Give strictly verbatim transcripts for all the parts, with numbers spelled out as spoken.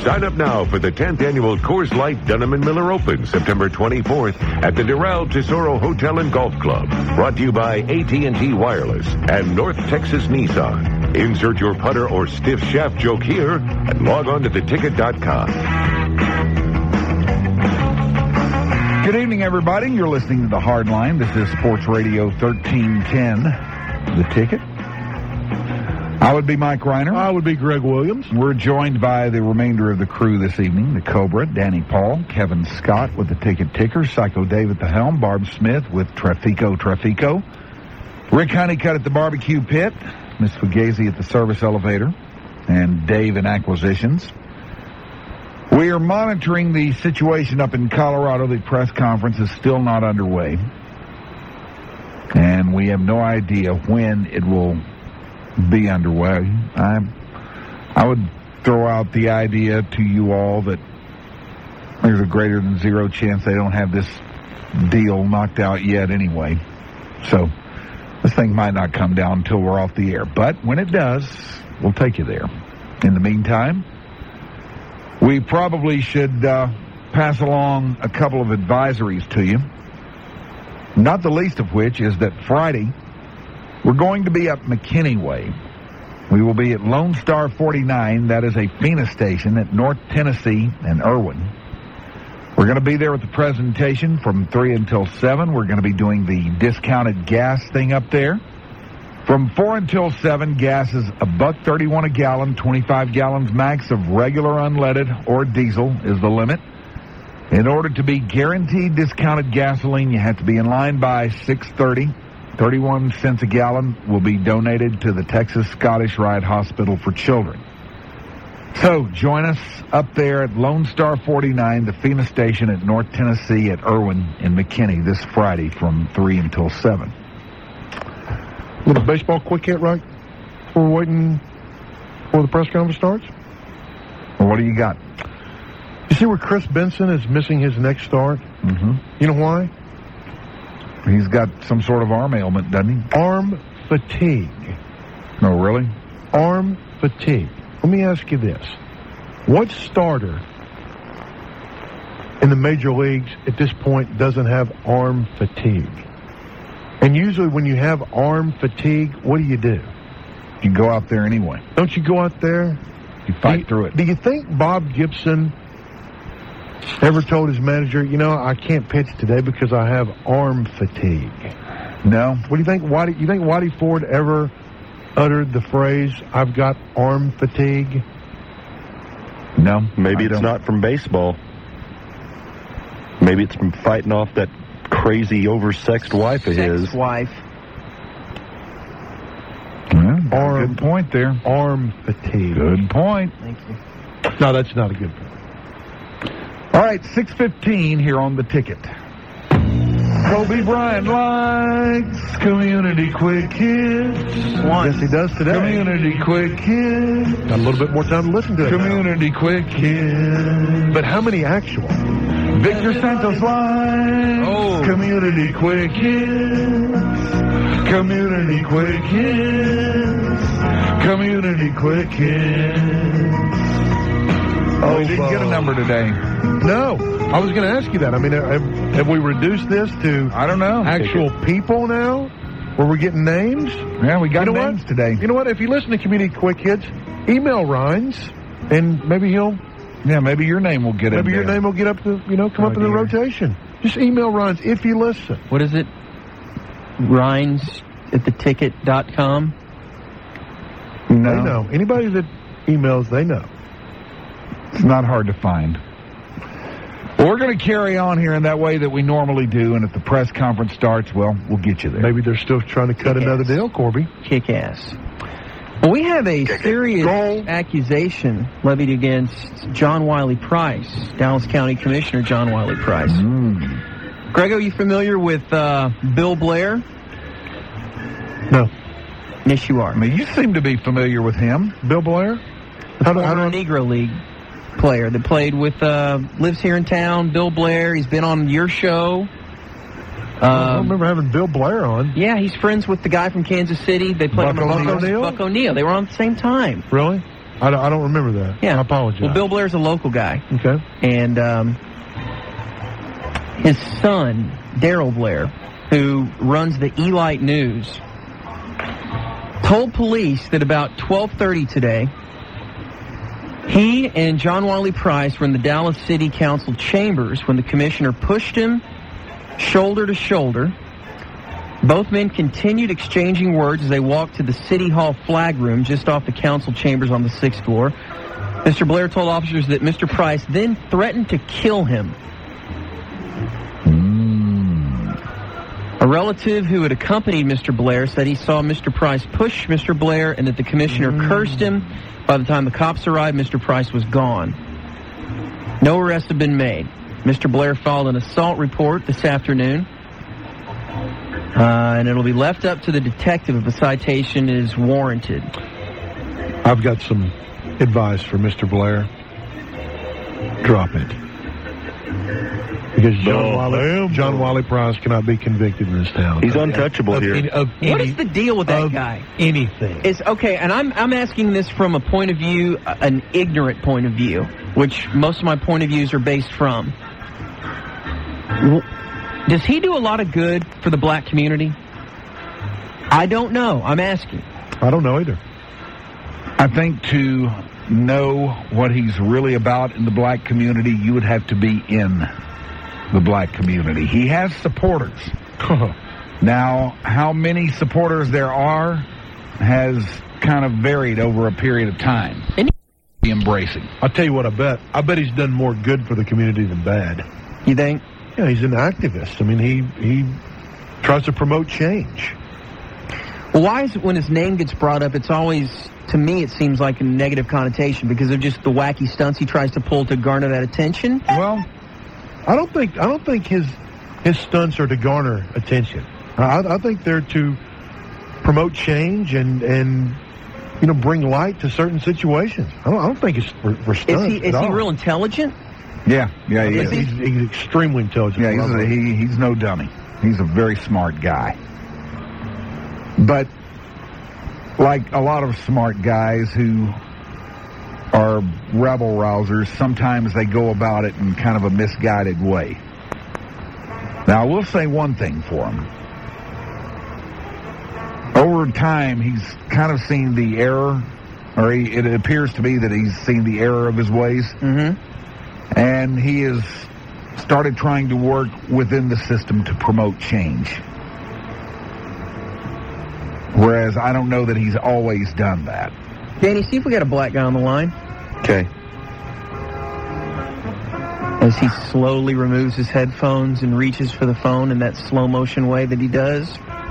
Sign up now for the tenth Annual Coors Light Dunham and Miller Open, September twenty-fourth at the Doral Tesoro Hotel and Golf Club. Brought to you by A T and T Wireless and North Texas Nissan. Insert your putter or stiff shaft joke here and log on to the ticket dot com. Good evening, everybody. You're listening to The Hard Line. This is Sports Radio thirteen ten, The Ticket. I would be Mike Reiner. I would be Greg Williams. We're joined by the remainder of the crew this evening. The Cobra, Danny Paul, Kevin Scott with the Ticket Ticker, Psycho Dave at the helm, Barb Smith with Trafico Trafico, Rick Honeycutt at the barbecue pit, Miss Fugazi at the service elevator, and Dave in acquisitions. We are monitoring the situation up in Colorado. The press conference is still not underway. And we have no idea when it will be underway. I, I would throw out the idea to you all that there's a greater than zero chance they don't have this deal knocked out yet anyway. So this thing might not come down until we're off the air. But when it does, we'll take you there. In the meantime, we probably should uh, pass along a couple of advisories to you. Not the least of which is that Friday, we're going to be up McKinney Way. We will be at Lone Star forty-nine. That is a Phoenix station at North Tennessee and Irwin. We're going to be there with the presentation from three until seven. We're going to be doing the discounted gas thing up there. From four until seven, gas is a buck thirty-one a gallon, twenty-five gallons max of regular unleaded or diesel is the limit. In order to be guaranteed discounted gasoline, you have to be in line by six thirty. thirty-one cents a gallon will be donated to the Texas Scottish Rite Hospital for Children. So join us up there at Lone Star forty-nine, the Phoenix station at North Tennessee at Irwin in McKinney this Friday from three until seven. A little baseball quick hit, right? Before we're waiting before the press conference starts. Well, what do you got? You see where Chris Benson is missing his next start? Mm-hmm. You know why? He's got some sort of arm ailment, doesn't he? Arm fatigue. Oh, really? Arm fatigue. Let me ask you this. What starter in the major leagues at this point doesn't have arm fatigue? And usually when you have arm fatigue, what do you do? You go out there anyway. Don't you go out there? You fight you, through it. Do you think Bob Gibson ever told his manager, you know, I can't pitch today because I have arm fatigue? No. What do you think? Whitey, you think Whitey Ford ever uttered the phrase, I've got arm fatigue? No. Maybe I it's don't. not from baseball. Maybe it's from fighting off that crazy oversexed wife of his. Sex wife. Well, Arm, good point there. Arm fatigue. Good point. Thank you. No, that's not a good point. All right, six fifteen here on the Ticket. Kobe Bryant likes community quick hits. Yes, he does today. Community quick hits. Got a little bit more time to listen to it. Community now. quick hits. But how many actual? Victor Santos likes Oh. community quick hits. Community quick hits. Community quick hits. Oh, we didn't get a number today. No. I was going to ask you that. I mean, have, have we reduced this to I don't know. actual people now? Where we're getting names? Yeah, we got You know names what? today. You know what? If you listen to Community Quick Hits, email Rhines, and maybe he'll, Yeah, maybe your name will get in maybe your there. name will get up to, you know, come Oh, up in the dear. rotation. Just email Rhines if you listen. What is it? Rhines at the ticket dot com. No, They know. Anybody that emails, they know. it's not hard to find. Well, we're going to carry on here in that way that we normally do, and if the press conference starts, well, we'll get you there. Maybe they're still trying to cut Yes. another deal, Corby. Kick ass. Well, we have a serious Goal. accusation levied against John Wiley Price, Dallas County Commissioner John Wiley Price. Mm. Greg, are you familiar with uh, Bill Blair? No. Yes, you are. I mean, you seem to be familiar with him. Bill Blair? How do, how Former do I, Negro League player that played with, uh, lives here in town, Bill Blair. He's been on your show. I don't Um, remember having Bill Blair on. yeah, he's friends with the guy from Kansas City. They played Buck on the O'Neil? Buck O'Neil. They were on at the same time. Really? I don't, I don't remember that. Yeah. I apologize. Well, Bill Blair's a local guy. Okay. And um, his son, Daryl Blair, who runs the Elite News, told police that about twelve thirty today, he and John Wiley Price were in the Dallas City Council chambers when the commissioner pushed him shoulder to shoulder. Both men continued exchanging words as they walked to the City Hall flag room just off the council chambers on the sixth floor. Mister Blair told officers that Mister Price then threatened to kill him. A relative who had accompanied Mister Blair said he saw Mister Price push Mister Blair and that the commissioner mm. cursed him. By the time the cops arrived, Mister Price was gone. No arrests have been made. Mister Blair filed an assault report this afternoon, uh, and it'll be left up to the detective if a citation is warranted. I've got some advice for Mister Blair. Drop it. Because John, No, Wiley, John Wiley Price cannot be convicted in this town. He's untouchable of here. Any, of What any, is the deal with that of guy? Anything. It's okay, and I'm I'm asking this from a point of view, uh, an ignorant point of view, which most of my point of views are based from. W- Does he do a lot of good for the black community? I don't know. I'm asking. I don't know either. I think to know what he's really about in the black community, you would have to be in the black community. He has supporters. Now, how many supporters there are has kind of varied over a period of time. Embracing. I'll tell you what, I bet. I bet he's done more good for the community than bad. You think? Yeah, he's an activist. I mean, he he tries to promote change. Well, why is it when his name gets brought up, it's always, to me, it seems like a negative connotation because of just the wacky stunts he tries to pull to garner that attention? Well, I don't think I don't think his his stunts are to garner attention. I, I think they're to promote change and and you know bring light to certain situations. I don't, I don't think it's for, for stunts. Is he is at he all. real intelligent? Yeah, yeah, he He's, is. he's, he's extremely intelligent. Yeah, he's, a, he, he's no dummy. He's a very smart guy. But like a lot of smart guys who are rebel rousers, sometimes they go about it in kind of a misguided way. Now, I will say one thing for him. Over time, he's kind of seen the error, or he, it appears to me that he's seen the error of his ways. Mm-hmm. And he has started trying to work within the system to promote change. Whereas I don't know that he's always done that. Danny, see if we got a black guy on the line. Okay. As he slowly removes his headphones and reaches for the phone in that slow motion way that he does.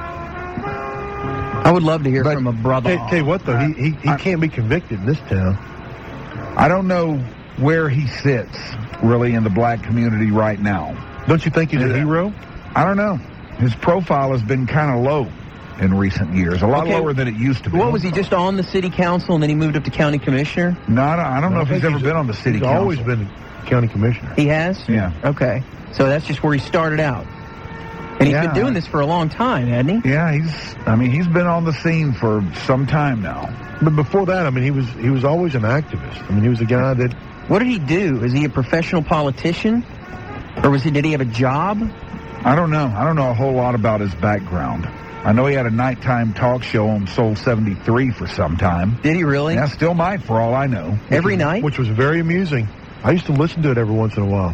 I would love to hear But from a brother. Tell, tell you what, though, he he, he I- can't be convicted in this town. I don't know where he sits, really, in the black community right now. Don't you think he's a Yeah. hero? I don't know. His profile has been kind of low in recent years, a lot Okay. lower than it used to be. What was he, just on the city council and then he moved up to county commissioner? No, I don't, I don't know I if he's think ever been on the city he's council. always been county commissioner. He has? Yeah. Okay. So that's just where he started out. And he's Yeah. been doing this for a long time, hasn't he? Yeah, he's, I mean, he's been on the scene for some time now. But before that, I mean, he was he was always an activist. I mean, he was a guy that What did he do? Is he a professional politician? Or was he, did he have a job? I don't know. I don't know a whole lot about his background. I know he had a nighttime talk show on Soul seventy-three for some time. Did he really? Yeah, still might for all I know. Every night? which was very amusing. I used to listen to it every once in a while.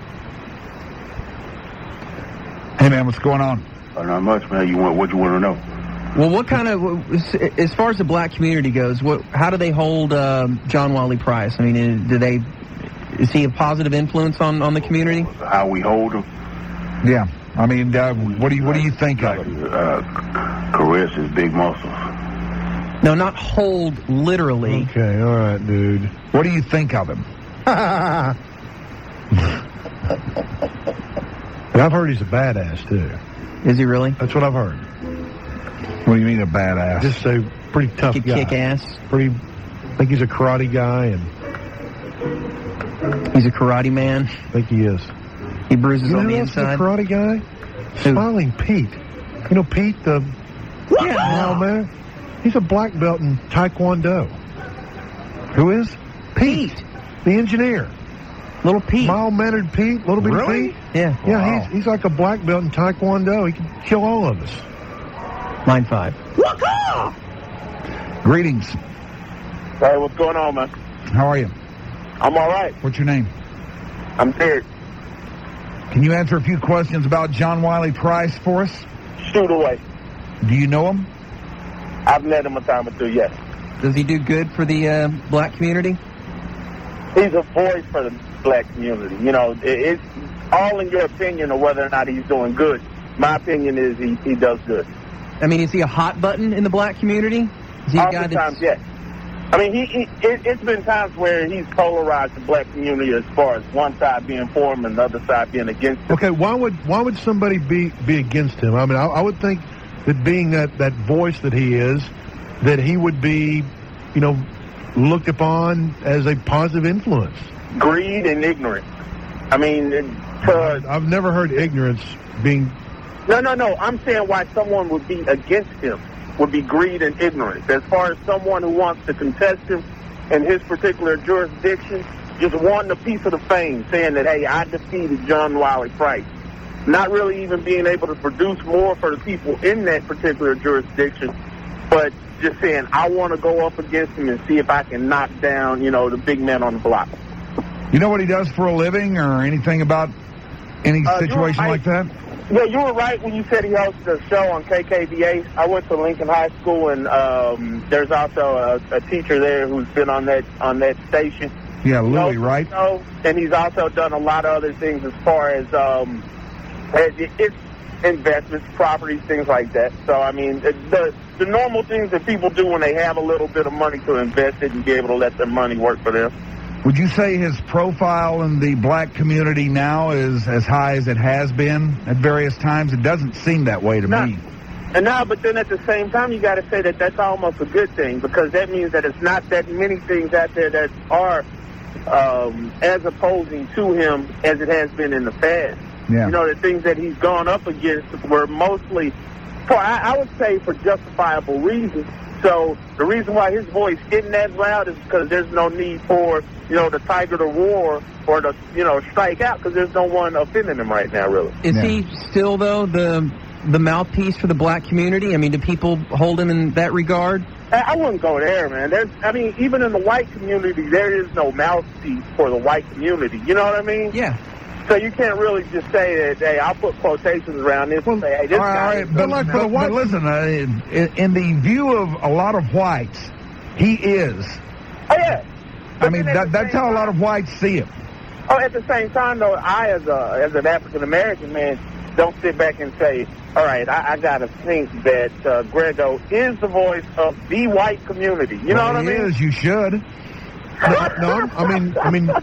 Hey, man, what's going on? Uh, not much, man. You want what you want to know? Well, what kind of, as far as the black community goes, what, how do they hold um, John Wiley Price? I mean, do they, is he a positive influence on, on the community? How we hold him? Yeah. I mean, uh, what do you what do you think of Like, him? uh, caress his big muscles. No, not hold literally. Okay, all right, dude. What do you think of him? And I've heard he's a badass too. Is he really? That's what I've heard. What do you mean a badass? Just a pretty tough Kick, guy. kick ass. Pretty. I think he's a karate guy, and He's a karate man. I think he is. He bruises You know on the who else is a inside. karate guy? Who? Smiling Pete. You know Pete, the Yeah. wild man. He's a black belt in Taekwondo. Who is? Pete. The engineer. Little Pete. Mild-mannered Pete, little bitty Really? Pete. Yeah. Yeah, Wow. he's, he's like a black belt in Taekwondo. He can kill all of us. Line five. Greetings. Hey, what's going on, man? How are you? I'm all right. What's your name? I'm Derek. Can you answer a few questions about John Wiley Price for us? Shoot away. Do you know him? I've met him a time or two, yes. Does he do good for the uh, black community? He's a voice for the black community. You know, it, it's all in your opinion of whether or not he's doing good. My opinion is he, he does good. I mean, is he a hot button in the black community? Is he a guy Oftentimes, that's... yes. I mean, he, he it, it's been times where he's polarized the black community as far as one side being for him and the other side being against him. Okay, why would why would somebody be, be against him? I mean, I, I would think that being that, that voice that he is, that he would be, you know, looked upon as a positive influence. Greed and ignorance. I mean, to, I've never heard ignorance being... no, no, no. I'm saying why someone would be against him would be greed and ignorance. As far as someone who wants to contest him in his particular jurisdiction, just wanting a piece of the fame, saying that, hey, I defeated John Wiley Price. Not really even being able to produce more for the people in that particular jurisdiction, but just saying, I want to go up against him and see if I can knock down, you know, the big man on the block. You know what he does for a living or anything about any Uh, situation you're like that? Yeah, you were right when you said he hosted a show on K K V A. I went to Lincoln High School, and um, there's also a, a teacher there who's been on that on that station. Yeah, He Louis, hosted right? the show, and he's also done a lot of other things as far as um, it, it's investments, properties, things like that. So, I mean, it, the the normal things that people do when they have a little bit of money to invest it and be able to let their money work for them. Would you say his profile in the black community now is as high as it has been at various times? It doesn't seem that way to No. me. And now, but then at the same time, you got to say that that's almost a good thing, because that means that it's not that many things out there that are um, as opposing to him as it has been in the past. Yeah. You know, the things that he's gone up against were mostly, for I, I would say, for justifiable reasons. So the reason why his voice isn't that loud is because there's no need for, you know, the tiger to roar or to, you know, strike out, because there's no one offending him right now, really. Is Yeah. he still, though, the the mouthpiece for the black community? I mean, do people hold him in that regard? I I wouldn't go there, man. There's, I mean, even in the white community, there is no mouthpiece for the white community. You know what I mean? Yeah. So you can't really just say that, hey, I'll put quotations around this and say, hey, this All guy right, is but, like for but, the white- but listen, uh, in, in the view of a lot of whites, he is. Oh, yeah. I But mean, then at that, the that's same how a lot time- of whites see him. Oh, at the same time, though, I, as a as an African-American man, don't sit back and say, all right, I, I got to think that uh, Grego is the voice of the white community. You know Well, what I he mean? is, you should. No, no, I mean, I mean,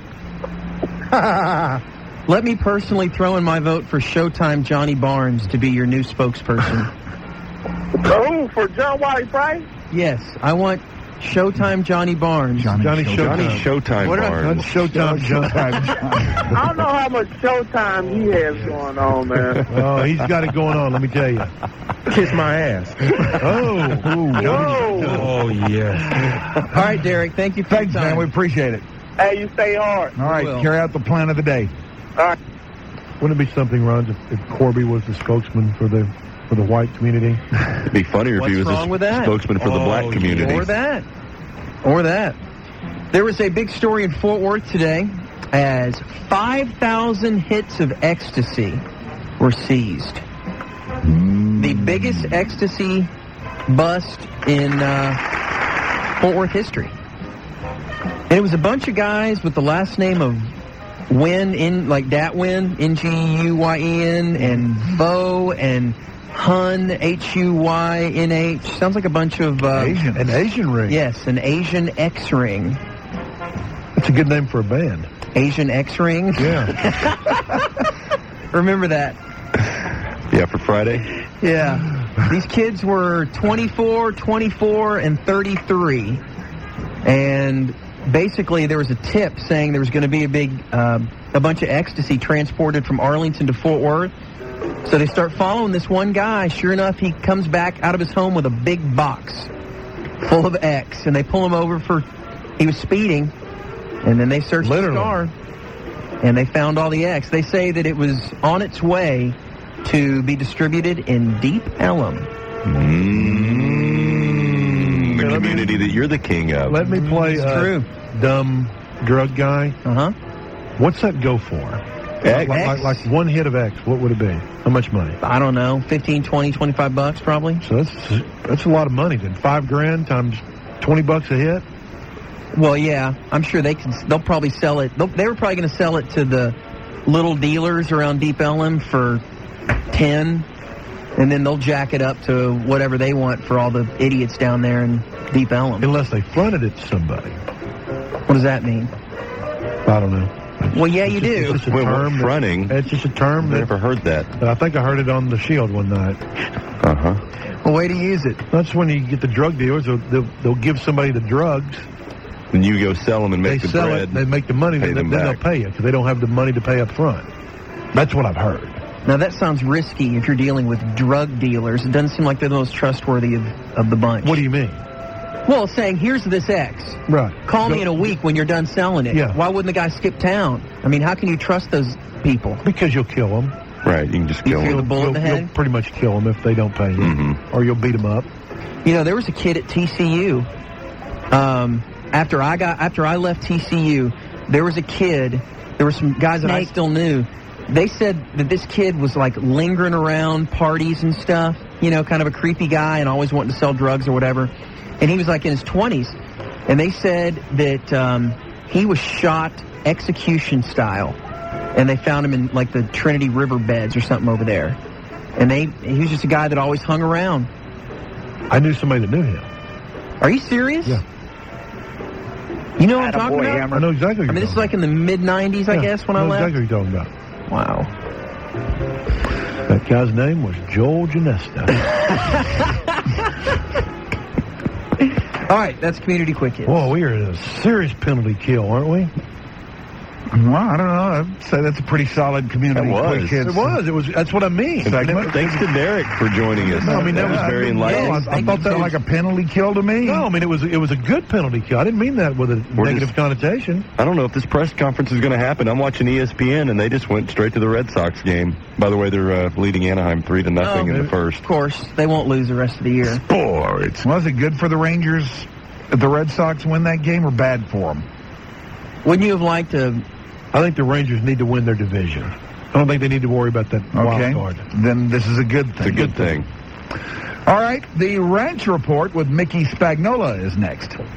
Let me personally throw in my vote for Showtime Johnny Barnes to be your new spokesperson. Oh, for John Wiley Price? Yes, I want Showtime Johnny Barnes. Johnny, Johnny Showtime. Johnny Showtime. Showtime What about- Barnes. that's Showtime, John. I don't know how much showtime he has going on, man. Oh, he's got it going on, let me tell you. Kiss my ass. Oh, Whoa. Oh, yeah. All right, Derek, thank you for Thanks, your time. man. We appreciate it. Hey, you stay hard. All right, will. carry out the plan of the day. All right. wouldn't it be something, Ron, if, if Corby was the spokesman for the for the white community? It'd be funnier if What's he was wrong a with that? spokesman for the Oh, black community. Or that. Or that. There was a big story in Fort Worth today as five thousand hits of ecstasy were seized. The biggest ecstasy bust in uh, Fort Worth history. And it was a bunch of guys with the last name of Wynn, in like Datwin, N G U Y E N, and Vo, and Hun, H U Y N H. Sounds like a bunch of... Uh, Asian. An Asian ring. Yes, an Asian X-ring. That's a good name for a band. Asian X-ring? Yeah. Remember that. Yeah, for Friday. Yeah. These kids were twenty-four, twenty-four, and thirty-three. And basically there was a tip saying there was going to be a big, uh, a bunch of ecstasy transported from Arlington to Fort Worth. So they start following this one guy. Sure enough, he comes back out of his home with a big box full of X. And they pull him over for He was speeding, and then they searched Literally. his car, and they found all the X. They say that it was on its way to be distributed in Deep Ellum. Mm, the Let me- community that you're the king of. Let me play It's uh, true. dumb drug guy. Uh-huh. What's that go for? X. Like, like, like one hit of X, what would it be? How much money? I don't know, fifteen, twenty, twenty-five bucks probably. So that's that's a lot of money then. Five grand times twenty bucks a hit. Well, yeah, I'm sure they can. They'll probably sell it. They'll, they were probably going to sell it to the little dealers around Deep Ellum for ten, and then they'll jack it up to whatever they want for all the idiots down there in Deep Ellum. Unless they fronted it to somebody. What does that mean? I don't know. Well, yeah, you It's just- do. It's just a Well, term. that- fronting. It's just a term I've that never heard that. I think I heard it on the Shield one night. Uh-huh. Well, way to use it. That's when you get the drug dealers. They'll, they'll, they'll give somebody the drugs. And you go sell them and make They the sell bread. it. They make the money. pay Then, them then they'll back. pay you because they don't have the money to pay up front. That's what I've heard. Now, that sounds risky if you're dealing with drug dealers. It doesn't seem like they're the most trustworthy of, of the bunch. What do you mean? Well, saying, here's this X. Right. Call Go- me in a week when you're done selling it. Yeah. Why wouldn't the guy skip town? I mean, how can you trust those people? Because you'll kill them. Right, you can just You kill feel them. the bullet in the you'll, head? you'll pretty much kill them if they don't pay you, Mhm. or you'll beat them up. You know, there was a kid at T C U. Um, after I got, after I left T C U, there was a kid. There were some guys that I Snake. still knew. They said that this kid was like lingering around parties and stuff. You know, kind of a creepy guy and always wanting to sell drugs or whatever. And he was like in his twenties. And they said that um, he was shot execution style. And they found him in like the Trinity River beds or something over there. And they, he was just a guy that always hung around. I knew somebody that knew him. Are you serious? Yeah. You know what I'm talking Attaboy, about? Hammer. I know exactly. I mean, this is like in the mid nineties, I guess, when I know left. exactly what you're talking about. Wow. That guy's name was Joel Janesta. All right, that's Community Quick Hits. Whoa, we are in a serious penalty kill, aren't we? Well, I don't know. I'd say that's a pretty solid community. That was. quick hits. It was. It was. That's what I mean. Segment. Thanks to Derek for joining us. No, I mean, that that was was- very I mean, enlightening. yeah, I, I Thank thought you, that Tim. like a penalty kill to me. No, I mean it was. It was a good penalty kill. I didn't mean that with a We're negative just- connotation. I don't know if this press conference is going to happen. I'm watching E S P N, and they just went straight to the Red Sox game. By the way, they're uh, leading Anaheim three to nothing Oh, in the first. Of course, they won't lose the rest of the year. Sports. Was it good for the Rangers if the Red Sox win that game, or bad for them? Wouldn't you have liked to? I think the Rangers need to win their division. I don't think they need to worry about that Okay. wild card. Then this is a good thing. It's a good thing. All right, the Ranch Report with Mickey Spagnola is next.